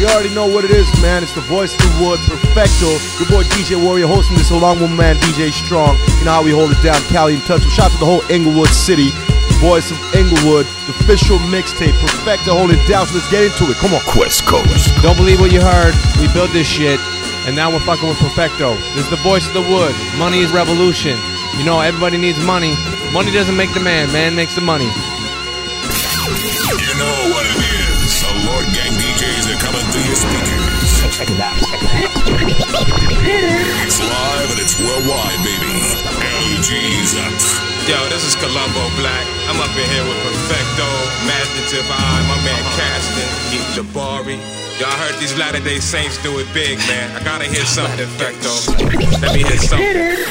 You already know what it is, man. It's the voice of the wood, Perfecto. Your boy DJ Warrior hosting this along with my man DJ Strong. You know how we hold it down, Cali and Touch. Shout out to the whole Inglewood city. Voice of Inglewood, the official mixtape, Perfecto, hold it down. So let's get into it. Come on. Quest Coast. Don't believe what you heard. We built this shit, and now we're fucking with Perfecto. This is the voice of the wood. Money is revolution. You know, everybody needs money. Money doesn't make the man. Man makes the money. You know what it is. The Lord Gang DJs are coming through your speakers. Check it out. It's live and it's worldwide, baby. LG's up. Yo, this is Columbo Black. I'm up in here with Perfecto, Master Divine, my man Caston, Keith Jabari. Y'all heard these Latter-day Saints do it big, man. I gotta hear something, Perfecto. Let me hear something.